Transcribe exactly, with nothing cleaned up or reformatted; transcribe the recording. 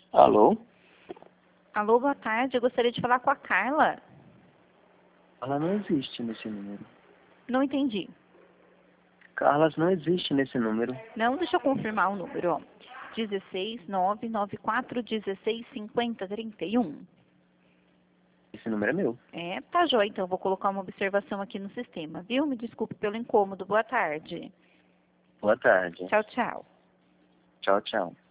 Alô? Alô, boa tarde. Eu gostaria de falar com a Carla. Carla não existe nesse número. Não entendi. Carlas não existe nesse número. Não, deixa eu confirmar o número. Ó. dezesseis, nove nove quatro, dezesseis, cinquenta, trinta e um. Esse número é meu. É, tá joia. Então, eu vou colocar uma observação aqui no sistema, viu? Me desculpe pelo incômodo. Boa tarde. Boa tarde. Tchau, tchau. Tchau, tchau.